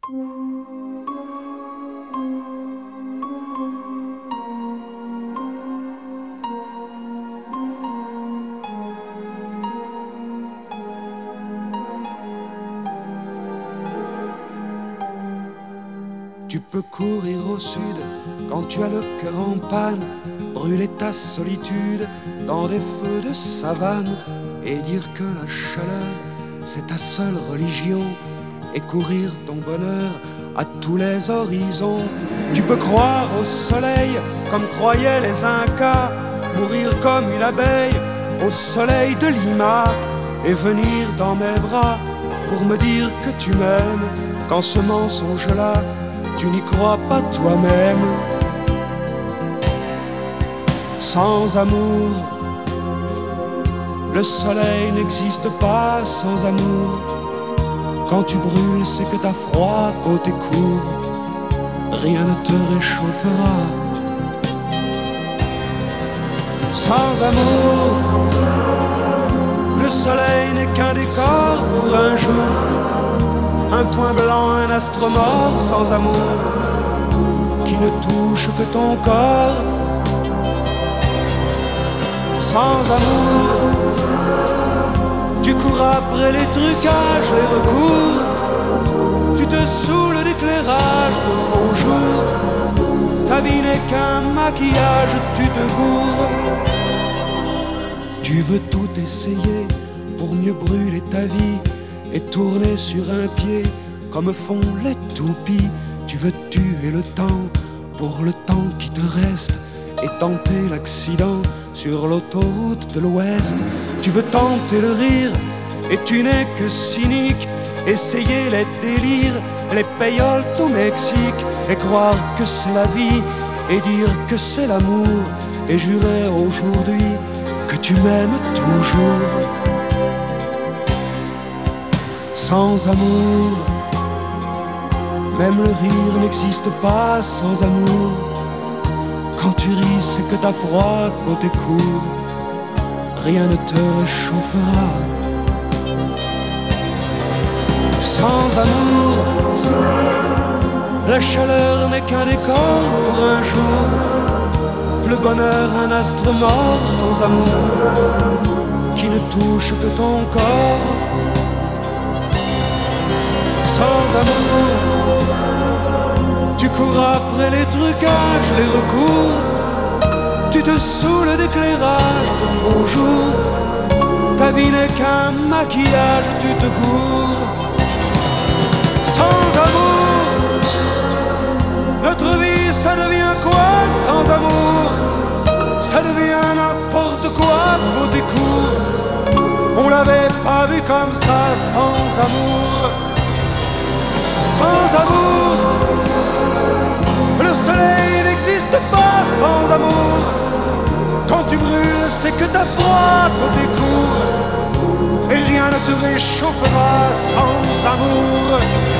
Tu peux courir au sud quand tu as le cœur en panne, brûler ta solitude dans des feux de savane et dire que la chaleur c'est ta seule religion et courir ton bonheur à tous les horizons. Tu peux croire au soleil comme croyaient les Incas, mourir comme une abeille au soleil de Lima et venir dans mes bras pour me dire que tu m'aimes quand ce mensonge-là tu n'y crois pas toi-même. Sans amour, le soleil n'existe pas sans amour. Quand tu brûles, c'est que t'as froid côté cour. Rien ne te réchauffera. Sans amour, le soleil n'est qu'un décor pour un jour. Un point blanc, un astre mort sans amour qui ne touche que ton corps. Sans amour, tu cours après les trucages, les recours. Tu te saoules d'éclairage de faux jour. Ta vie n'est qu'un maquillage, tu te gourres. Tu veux tout essayer pour mieux brûler ta vie et tourner sur un pied comme font les toupies. Tu veux tuer le temps pour le temps qui te reste et tenter l'accident sur l'autoroute de l'Ouest. Tu veux tenter le rire et tu n'es que cynique, essayer les délires, les payoles au Mexique et croire que c'est la vie et dire que c'est l'amour et jurer aujourd'hui que tu m'aimes toujours. Sans amour, même le rire n'existe pas sans amour. Quand tu ris, c'est que t'as froid côté cour. Rien ne te réchauffera. Sans amour, la chaleur n'est qu'un décor pour un jour. Le bonheur, un astre mort sans amour qui ne touche que ton corps. Sans amour, tu cours après les trucages, les recours. Tu te saoules d'éclairage de faux jours. Ta vie n'est qu'un maquillage, tu te gourres. Sans amour, notre vie ça devient quoi sans amour? Ça devient n'importe quoi côté court. On l'avait pas vu comme ça sans amour. Sans amour, le soleil n'existe pas sans amour. Quand tu brûles, c'est que t'as froid côté cour. Et rien ne te réchauffera sans amour.